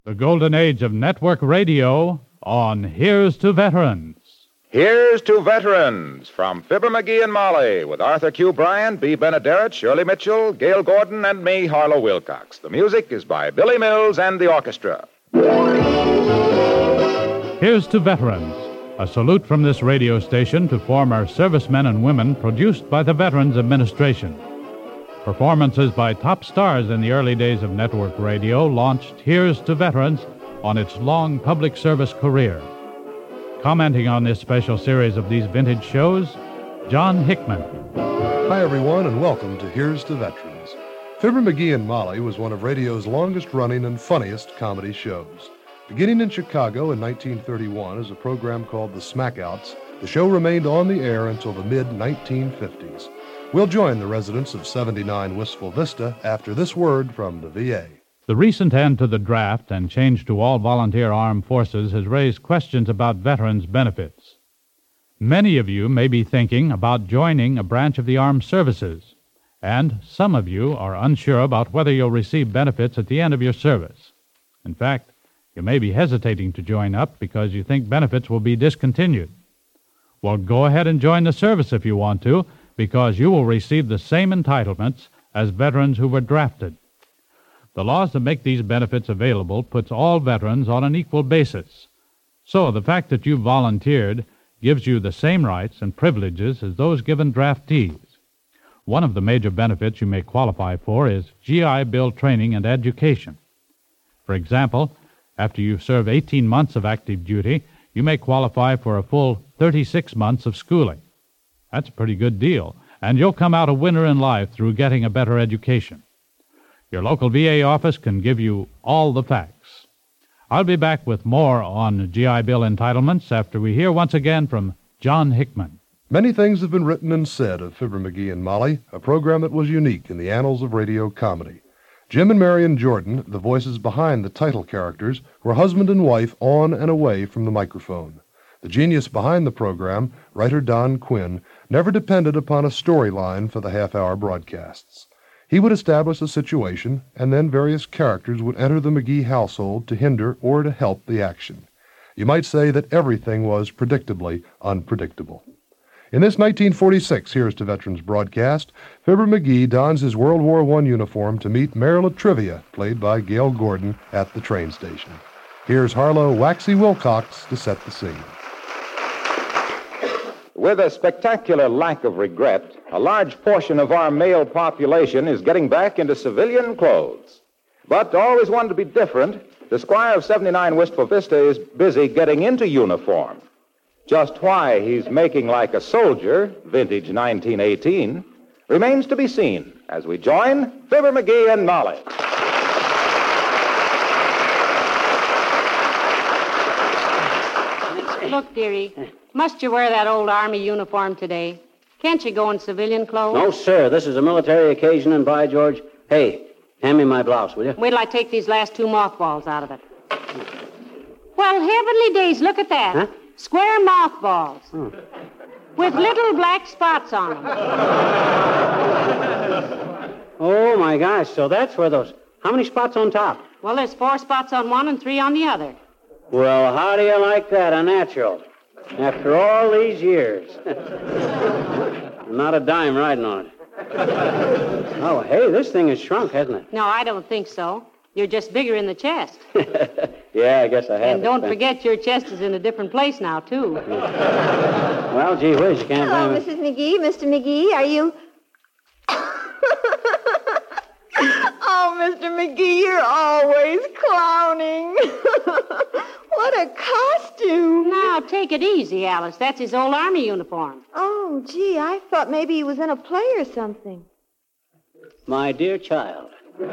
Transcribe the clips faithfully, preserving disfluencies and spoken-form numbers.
The golden age of network radio on Here's to Veterans. Here's to Veterans from Fibber McGee and Molly with Arthur Q. Bryan, B. Benaderet, Shirley Mitchell, Gail Gordon, and me, Harlow Wilcox. The music is by Billy Mills and the orchestra. Here's to Veterans, a salute from this radio station to former servicemen and women, produced by the Veterans Administration. Performances by top stars in the early days of network radio launched Here's to Veterans on its long public service career. Commenting on this special series of these vintage shows, John Hickman. Hi, everyone, and welcome to Here's to Veterans. Fibber McGee and Molly was one of radio's longest-running and funniest comedy shows. Beginning in Chicago in nineteen thirty-one as a program called The Smackouts, the show remained on the air until the mid nineteen fifties. We'll join the residents of seventy-nine Wistful Vista after this word from the V A. The recent end to the draft and change to all volunteer armed forces has raised questions about veterans' benefits. Many of you may be thinking about joining a branch of the armed services, and some of you are unsure about whether you'll receive benefits at the end of your service. In fact, you may be hesitating to join up because you think benefits will be discontinued. Well, go ahead and join the service if you want to, because you will receive the same entitlements as veterans who were drafted. The laws that make these benefits available puts all veterans on an equal basis. So the fact that you volunteered gives you the same rights and privileges as those given draftees. One of the major benefits you may qualify for is G I Bill training and education. For example, after you serve eighteen months of active duty, you may qualify for a full thirty-six months of schooling. That's a pretty good deal, and you'll come out a winner in life through getting a better education. Your local V A office can give you all the facts. I'll be back with more on G I Bill entitlements after we hear once again from John Hickman. Many things have been written and said of Fibber McGee and Molly, a program that was unique in the annals of radio comedy. Jim and Marion Jordan, the voices behind the title characters, were husband and wife on and away from the microphone. The genius behind the program, writer Don Quinn, never depended upon a storyline for the half-hour broadcasts. He would establish a situation, and then various characters would enter the McGee household to hinder or to help the action. You might say that everything was predictably unpredictable. In this nineteen forty-six Here's to Veterans broadcast, Fibber McGee dons his World War One uniform to meet Mayor Latrivia, played by Gail Gordon, at the train station. Here's Harlow Waxy Wilcox to set the scene. With a spectacular lack of regret, a large portion of our male population is getting back into civilian clothes. But always one to be different, the Squire of seventy-nine Wistful Vista is busy getting into uniform. Just why he's making like a soldier, vintage nineteen eighteen, remains to be seen as we join Fibber McGee and Molly. Look, dearie, must you wear that old Army uniform today? Can't you go in civilian clothes? No, sir. This is a military occasion, and by George... Hey, hand me my blouse, will you? Wait till I take these last two mothballs out of it. Well, heavenly days, look at that. Huh? Square mothballs. Hmm. With little black spots on them. Oh, my gosh. So that's where those... How many spots on top? Well, there's four spots on one and three on the other. Well, how do you like that, a natural? After all these years. Not a dime riding on it. Oh, hey, this thing has shrunk, hasn't it? No, I don't think so. You're just bigger in the chest. Yeah, I guess I have. And don't forget your chest is in a different place now, too. Well, gee whiz, you can't Hello, blame it. Missus McGee. Mister McGee, are you... Oh, Mister McGee, you're always clowning. What a costume. Now, take it easy, Alice. That's his old Army uniform. Oh, gee, I thought maybe he was in a play or something. My dear child,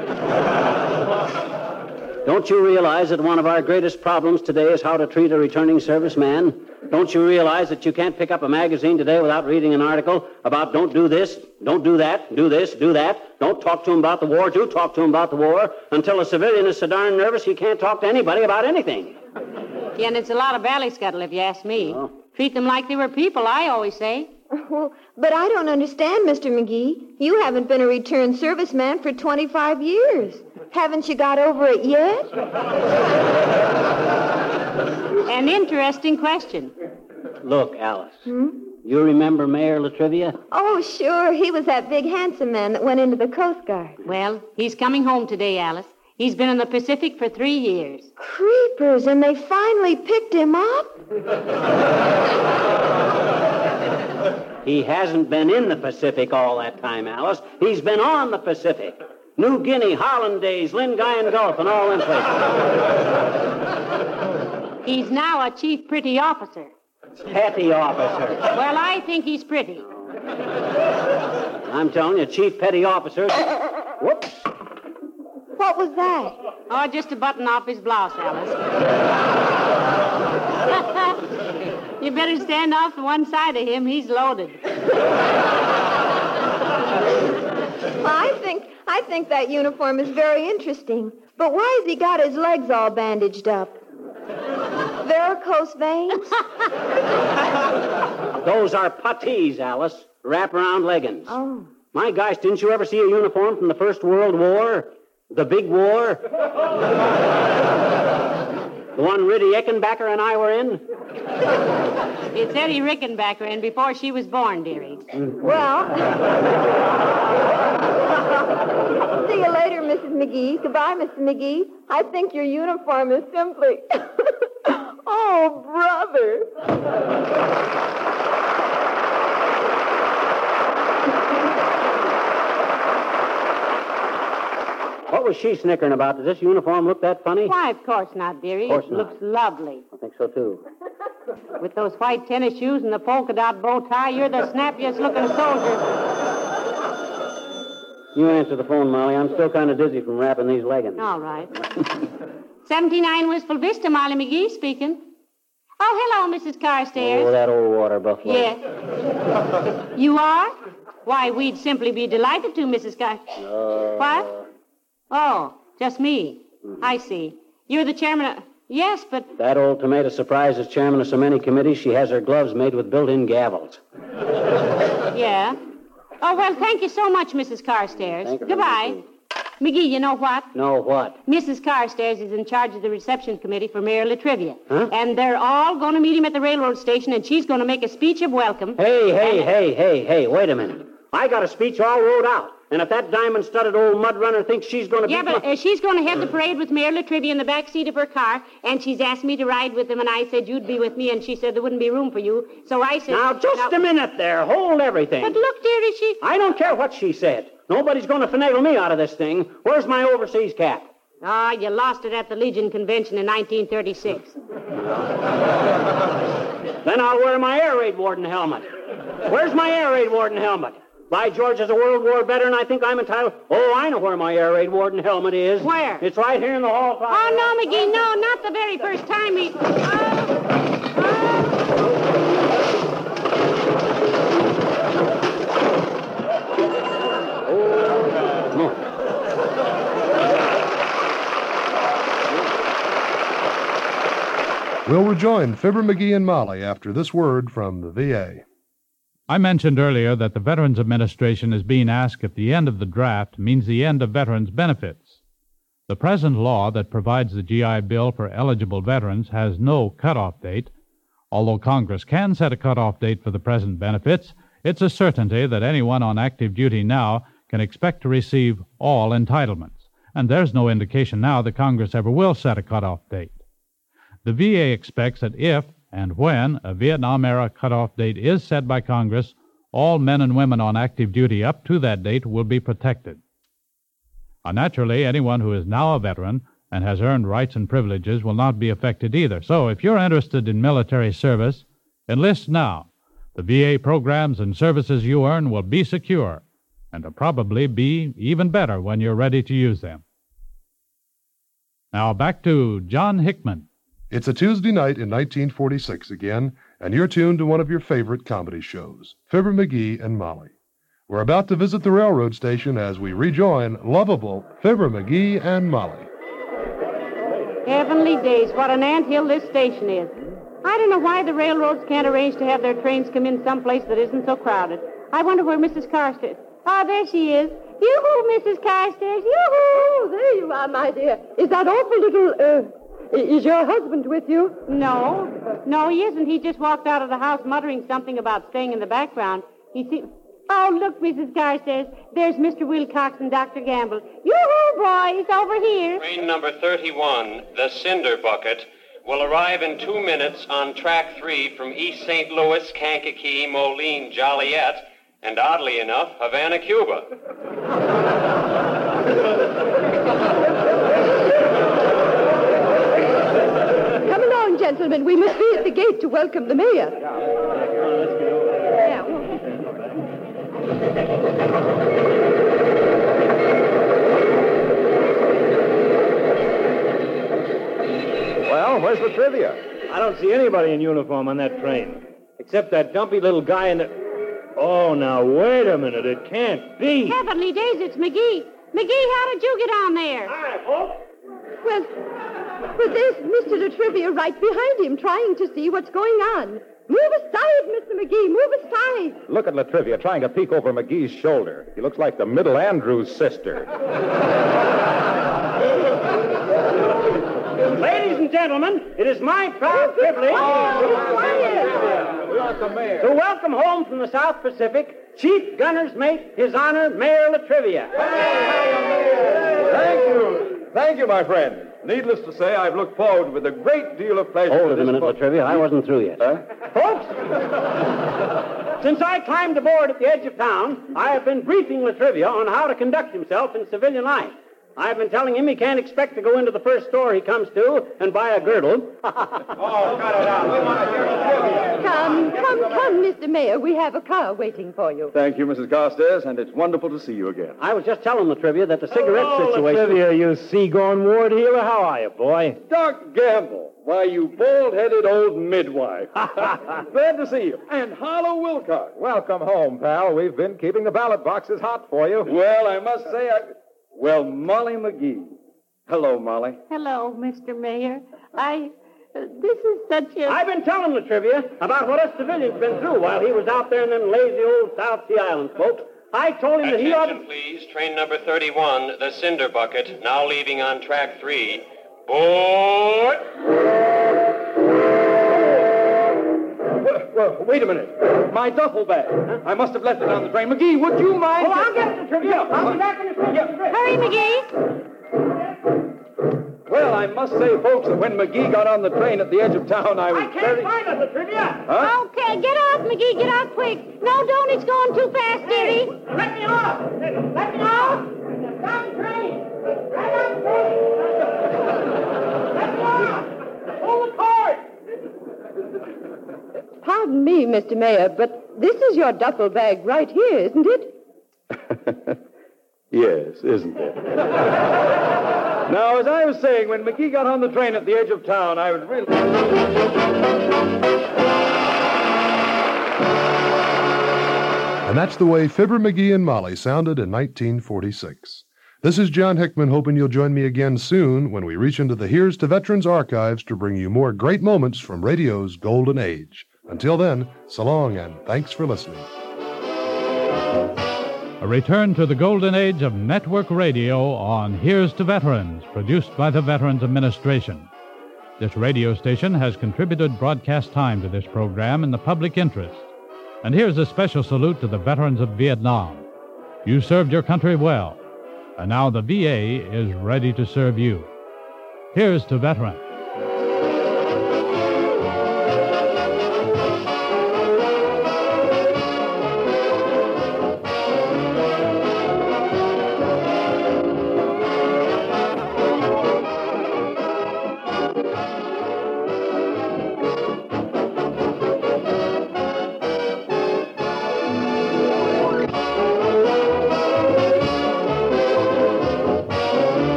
don't you realize that one of our greatest problems today is how to treat a returning serviceman? Don't you realize that you can't pick up a magazine today without reading an article about don't do this, don't do that, do this, do that, don't talk to him about the war, do talk to him about the war, until a civilian is so darn nervous he can't talk to anybody about anything. Yeah, and it's a lot of ballyscuttle if you ask me. Oh. Treat them like they were people, I always say. Well, but I don't understand, Mister McGee. You haven't been a returned serviceman for twenty-five years. Haven't you got over it yet? An interesting question. Look, Alice. Hmm? You remember Mayor Latrivia? Oh, sure. He was that big, handsome man that went into the Coast Guard. Well, he's coming home today, Alice. He's been in the Pacific for three years. Creepers, and they finally picked him up? He hasn't been in the Pacific all that time, Alice. He's been on the Pacific. New Guinea, Hollandaise, Lingayen Gulf, and all them places. He's now a chief pretty officer. Petty officer. Well, I think he's pretty. I'm telling you, chief petty officer. Whoops. What was that? Oh, just a button off his blouse, Alice. You better stand off to one side of him. He's loaded. Well, I think I think that uniform is very interesting. But why has he got his legs all bandaged up? Varicose veins? Those are puttees, Alice. Wrap-around leggings. Oh. My gosh, didn't you ever see a uniform from the First World War? The Big War? The one Riddy Eckenbacker and I were in? It's Eddie Rickenbacker, and before she was born, dearie. Well. See you later, Missus McGee. Goodbye, Mister McGee. I think your uniform is simply... oh, brother. What was she snickering about? Does this uniform look that funny? Why, of course not, dearie. Of course it not. looks lovely. I think so, too. With those white tennis shoes and the polka dot bow tie, you're the snappiest looking soldier. You answer the phone, Molly. I'm still kind of dizzy from wrapping these leggings. All right. seventy-nine Wistful Vista, Molly McGee speaking. Oh, hello, Missus Carstairs. Oh, that old water buffalo. Yes. You are? Why, we'd simply be delighted to, Missus Car... Uh... What? Oh, just me. Mm-hmm. I see. You're the chairman of... Yes, but... That old tomato surprise is chairman of so many committees, she has her gloves made with built-in gavels. Yeah. Oh, well, thank you so much, Missus Carstairs. Thank you. Goodbye. McGee, you know what? Know what? Missus Carstairs is in charge of the reception committee for Mayor Latrivia. Huh? And they're all going to meet him at the railroad station, and she's going to make a speech of welcome. Hey, hey, and... hey, hey, hey, wait a minute. I got a speech all wrote out. And if that diamond-studded old mud runner thinks she's going to... Yeah, but my... uh, she's going to head the parade with Mayor Latrivia in the back seat of her car, and she's asked me to ride with him, and I said you'd be with me, and she said there wouldn't be room for you. So I said... Now, just now... a minute there. Hold everything. But look, dearie, she... I don't care what she said. Nobody's going to finagle me out of this thing. Where's my overseas cap? Ah, you lost it at the Legion Convention in nineteen thirty-six. Then I'll wear my air raid warden helmet. Where's my air raid warden helmet? By George, as a World War veteran, I think I'm entitled... Oh, I know where my air raid warden helmet is. Where? It's right here in the hall closet. Oh, no, McGee, no, not the very first time we... Oh, oh. No. We'll rejoin Fibber McGee and Molly after this word from the V A. I mentioned earlier that the Veterans Administration is being asked if the end of the draft means the end of veterans' benefits. The present law that provides the G I Bill for eligible veterans has no cutoff date. Although Congress can set a cutoff date for the present benefits, it's a certainty that anyone on active duty now can expect to receive all entitlements, and there's no indication now that Congress ever will set a cutoff date. The V A expects that if and when a Vietnam-era cutoff date is set by Congress, all men and women on active duty up to that date will be protected. Now, naturally, anyone who is now a veteran and has earned rights and privileges will not be affected either. So if you're interested in military service, enlist now. The V A programs and services you earn will be secure and will probably be even better when you're ready to use them. Now back to John Hickman. It's a Tuesday night in nineteen forty-six again, and you're tuned to one of your favorite comedy shows, Fibber McGee and Molly. We're about to visit the railroad station as we rejoin lovable Fibber McGee and Molly. Heavenly days, what an anthill this station is. I don't know why the railroads can't arrange to have their trains come in someplace that isn't so crowded. I wonder where Missus Carstairs... Oh, there she is. Yoo-hoo, Missus Carstairs. Yoo-hoo. There you are, my dear. Is that awful little, uh, is your husband with you? No. No, he isn't. He just walked out of the house muttering something about staying in the background. He seems... Oh, look, Missus Carstairs. There's Mister Wilcox and Doctor Gamble. Yoo-hoo, boys, over here. Train number thirty-one, the Cinder Bucket, will arrive in two minutes on track three from East Saint Louis, Kankakee, Moline, Joliet, and oddly enough, Havana, Cuba. Come along, gentlemen. We must be at the gate to welcome the mayor. Yeah. Well, where's the trivia? I don't see anybody in uniform on that train, except that dumpy little guy in the... Oh, now, wait a minute. It can't be. Heavenly days, it's McGee. McGee, how did you get on there? Hi, folks. Well, well, there's Mister Latrivia right behind him, trying to see what's going on. Move aside, Mister McGee. Move aside. Look at Latrivia trying to peek over McGee's shoulder. He looks like the middle Andrews sister. Ladies and gentlemen, it is my proud privilege to welcome home from the South Pacific Chief Gunner's Mate, His Honor, Mayor Latrivia. Thank you. Thank you, my friend. Needless to say, I've looked forward with a great deal of pleasure. Hold to it a this minute, po- Latrivia. I wasn't through yet. Huh? Folks, since I climbed aboard at the edge of town, I have been briefing Latrivia on how to conduct himself in civilian life. I've been telling him he can't expect to go into the first store he comes to and buy a girdle. Oh, cut it out. We want to hear Latrivia. Come, come, come, Mister Mayor. We have a car waiting for you. Thank you, Missus Carstairs, and it's wonderful to see you again. I was just telling Latrivia that the cigarette Hello, situation... Latrivia, you seagoing ward healer. How are you, boy? Doc Gamble. Why, you bald-headed old midwife. Glad to see you. And Harlow Wilcox. Welcome home, pal. We've been keeping the ballot boxes hot for you. Well, I must say, I... Well, Molly McGee. Hello, Molly. Hello, Mister Mayor. I... Uh, this is such a... I've been telling Latrivia about what us civilians been through while he was out there in them lazy old South Sea Islands, folks. I told him that he ought to... Attention, please. Train number thirty-one, the Cinder Bucket, now leaving on track three. Board! Well, well, wait a minute. My duffel bag. Huh? I must have left it on the train. McGee, would you mind... Oh, I'll get it, Latrivia. I'll be back in a second. Hurry, McGee. Well, I must say, folks, that when McGee got on the train at the edge of town, I was I can't very... find it, Latrivia. Huh? Okay, get off, McGee. Get off quick. No, don't. It's going too fast, dearie. Let me off. Let me off. Stop the train. Right on, train. Let me off. Pull the cord. Pardon me, Mister Mayor, but this is your duffel bag right here, isn't it? Yes, isn't it? Now, as I was saying, when McGee got on the train at the edge of town, I was really... And that's the way Fibber McGee and Molly sounded in nineteen forty-six. This is John Hickman, hoping you'll join me again soon when we reach into the Here's to Veterans archives to bring you more great moments from radio's golden age. Until then, so long and thanks for listening. A return to the golden age of network radio on Here's to Veterans, produced by the Veterans Administration. This radio station has contributed broadcast time to this program in the public interest. And here's a special salute to the veterans of Vietnam. You served your country well, and now the V A is ready to serve you. Here's to Veterans.